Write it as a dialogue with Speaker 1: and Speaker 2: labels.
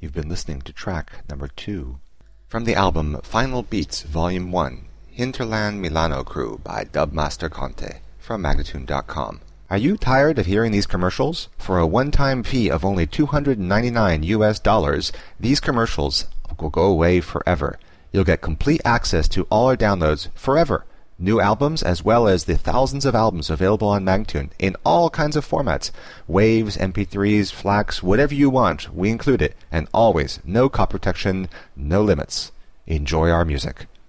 Speaker 1: You've been listening to track number 2 from the album Final Beats Volume 1, Hinterland Milano Crew by Dubmaster Conte from Magnatune.com. Are you tired of hearing these commercials? For a one-time fee of only $299, these commercials will go away forever. You'll get complete access to all our downloads forever. New albums as well as the thousands of albums available on Magnatune in all kinds of formats. Waves, MP3s, FLACs, whatever you want, we include it. And always, no copy protection, no limits. Enjoy our music.